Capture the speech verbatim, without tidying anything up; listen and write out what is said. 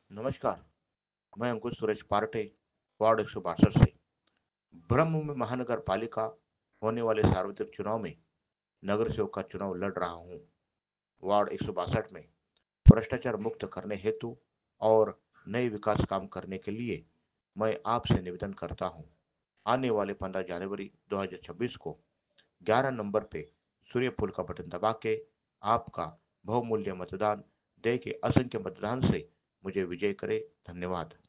नमस्कार। मैं अंकुश Suresh Partey, ward एक सौ बासठ से। ब्रह्म महानगर पालिका होने वाले सार्वत्रिक चुनाव में नगर सेवक का चुनाव लड़ रहा हूं। वार्ड एक सौ बासठ में भ्रष्टाचार मुक्त करने हेतु और नए विकास काम करने के लिए मैं आपसे निवेदन करता हूं। आने वाले पंद्रह जनवरी दो हज़ार छब्बीस को ग्यारह नंबर पे सूर्यफूल का बटन दबा के आपका बहुमूल्य मतदान दे के असंख्य मतदान से मुझे विजय करे। धन्यवाद।